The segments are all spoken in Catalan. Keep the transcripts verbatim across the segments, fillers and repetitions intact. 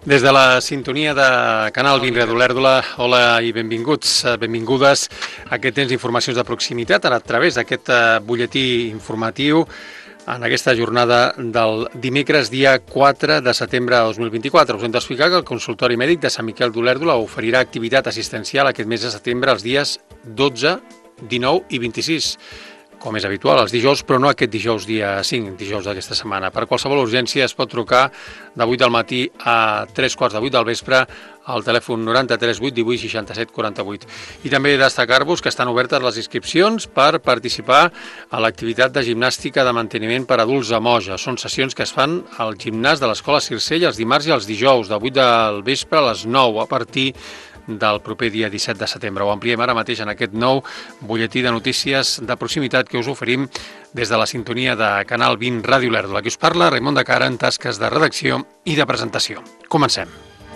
Des de la sintonia de Canal vint Ràdio Olèrdola, hola i benvinguts, benvingudes a aquest temps d'informacions de proximitat a través d'aquest butlletí informatiu en aquesta jornada del dimecres, dia quatre de setembre de dos mil vint-i-quatre. Us hem d'explicar que el consultori mèdic de Sant Miquel d'Olèrdola oferirà activitat assistencial aquest mes de setembre els dies dotze, dinou i vint-i-sis. Com és habitual, els dijous, però no aquest dijous dia cinc, dijous d'aquesta setmana. Per qualsevol urgència es pot trucar de vuit del matí a tres quarts de vuit del vespre al telèfon noranta-tres vuit divuit seixanta-set quaranta-vuit. I també destacar-vos que estan obertes les inscripcions per participar a l'activitat de gimnàstica de manteniment per adults a Moja. Són sessions que es fan al gimnàs de l'Escola Circell els dimarts i els dijous, de vuit del vespre a les nou, a partir del proper dia disset de setembre. Ho ampliem ara mateix en aquest nou butlletí de notícies de proximitat que us oferim des de la sintonia de Canal vint Ràdio Olèrdola. Qui us parla, Raimon de Cara, en tasques de redacció i de presentació. Comencem.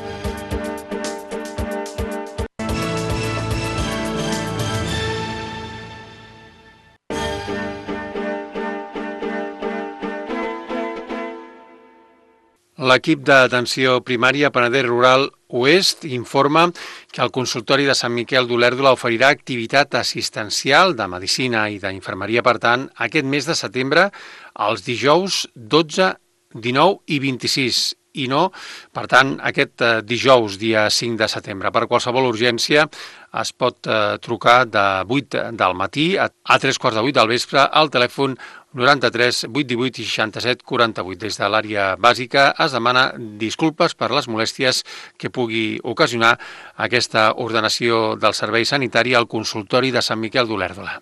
L'equip d'atenció primària Penedès Rural Oest informa que el consultori de Sant Miquel d'Olèrdola oferirà activitat assistencial de medicina i d'infermeria, per tant, aquest mes de setembre, els dijous dotze, dinou i vint-i-sis. I no, per tant, aquest dijous, dia cinc de setembre. Per qualsevol urgència es pot trucar de vuit del matí a tres quarts de vuit del vespre al telèfon noranta-tres vuit divuit seixanta-set quaranta-vuit. Des de l'àrea bàsica es demana disculpes per les molèsties que pugui ocasionar aquesta ordenació del servei sanitari al consultori de Sant Miquel d'Olèrdola.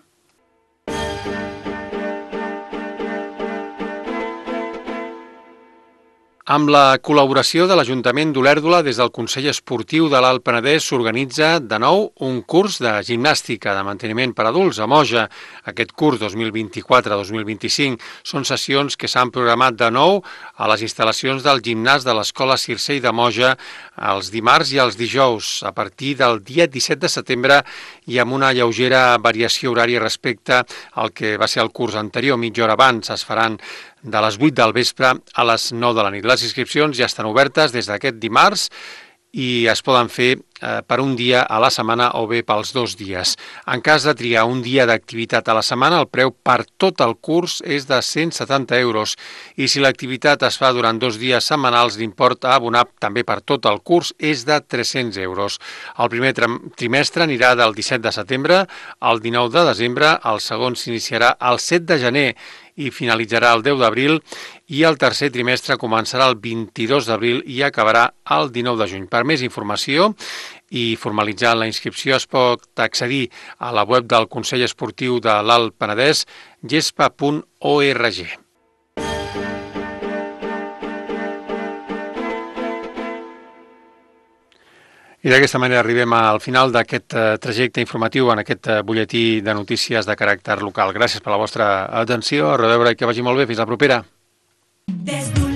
Amb la col·laboració de l'Ajuntament d'Olèrdola, des del Consell Esportiu de l'Alt Penedès s'organitza de nou un curs de gimnàstica de manteniment per adults a Moja. Aquest curs dos mil vint-i-quatre dos mil vint-i-cinc són sessions que s'han programat de nou a les instal·lacions del gimnàs de l'Escola Circell de Moja els dimarts i els dijous, a partir del dia disset de setembre i amb una lleugera variació horària respecte al que va ser el curs anterior. Mitja hora abans es faran de les vuit del vespre a les nou de la nit. Les inscripcions ja estan obertes des d'aquest dimarts i es poden fer eh, per un dia a la setmana o bé pels dos dies. En cas de triar un dia d'activitat a la setmana, el preu per tot el curs és de cent setanta euros i si l'activitat es fa durant dos dies setmanals, l'import a abonar també per tot el curs és de tres-cents euros. El primer trimestre anirà del disset de setembre al dinou de desembre, el segon s'iniciarà el set de gener i finalitzarà el deu d'abril i el tercer trimestre començarà el vint-i-dos d'abril i acabarà el dinou de juny. Per més informació i formalitzar la inscripció es pot accedir a la web del Consell Esportiu de l'Alt Penedès, gespa punt org. I d'aquesta manera arribem al final d'aquest trajecte informatiu en aquest butlletí de notícies de caràcter local. Gràcies per la vostra atenció, a reveure i que vagi molt bé. Fins la propera.